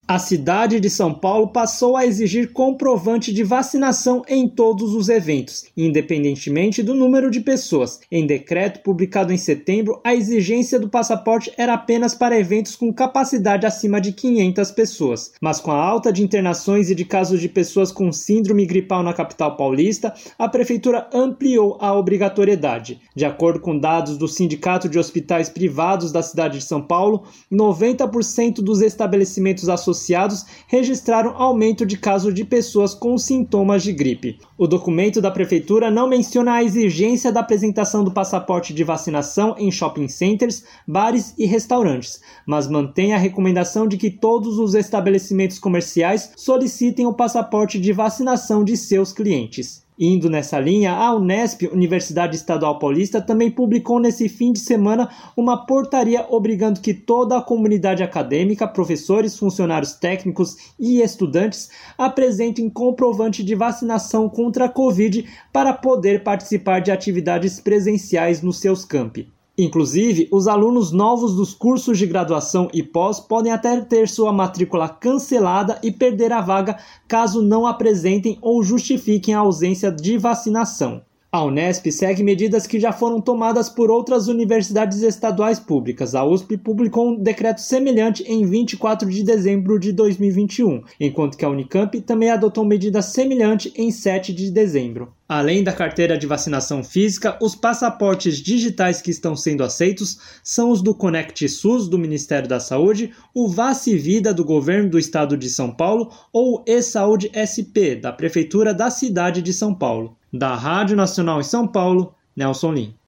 A cidade de São Paulo passou a exigir comprovante de vacinação em todos os eventos, independentemente do número de pessoas. Em decreto publicado em setembro, a exigência do passaporte era apenas para eventos com capacidade acima de 500 pessoas. Mas com a alta de internações e de casos de pessoas com síndrome gripal na capital paulista, a prefeitura ampliou a obrigatoriedade. De acordo com dados do Sindicato de Hospitais Privados da cidade de São Paulo, 90% dos estabelecimentos associados registraram aumento de casos de pessoas com sintomas de gripe. O documento da prefeitura não menciona a exigência da apresentação do passaporte de vacinação em shopping centers, bares e restaurantes, mas mantém a recomendação de que todos os estabelecimentos comerciais solicitem o passaporte de vacinação de seus clientes. Indo nessa linha, a Unesp, Universidade Estadual Paulista, também publicou nesse fim de semana uma portaria obrigando que toda a comunidade acadêmica, professores, funcionários técnicos e estudantes apresentem comprovante de vacinação contra a Covid para poder participar de atividades presenciais nos seus campi. Inclusive, os alunos novos dos cursos de graduação e pós podem até ter sua matrícula cancelada e perder a vaga caso não apresentem ou justifiquem a ausência de vacinação. A Unesp segue medidas que já foram tomadas por outras universidades estaduais públicas. A USP publicou um decreto semelhante em 24 de dezembro de 2021, enquanto que a Unicamp também adotou medida semelhante em 7 de dezembro. Além da carteira de vacinação física, os passaportes digitais que estão sendo aceitos são os do Conect SUS do Ministério da Saúde, o Vacivida do Governo do Estado de São Paulo ou o eSaúde SP da Prefeitura da cidade de São Paulo. Da Rádio Nacional em São Paulo, Nelson Lim.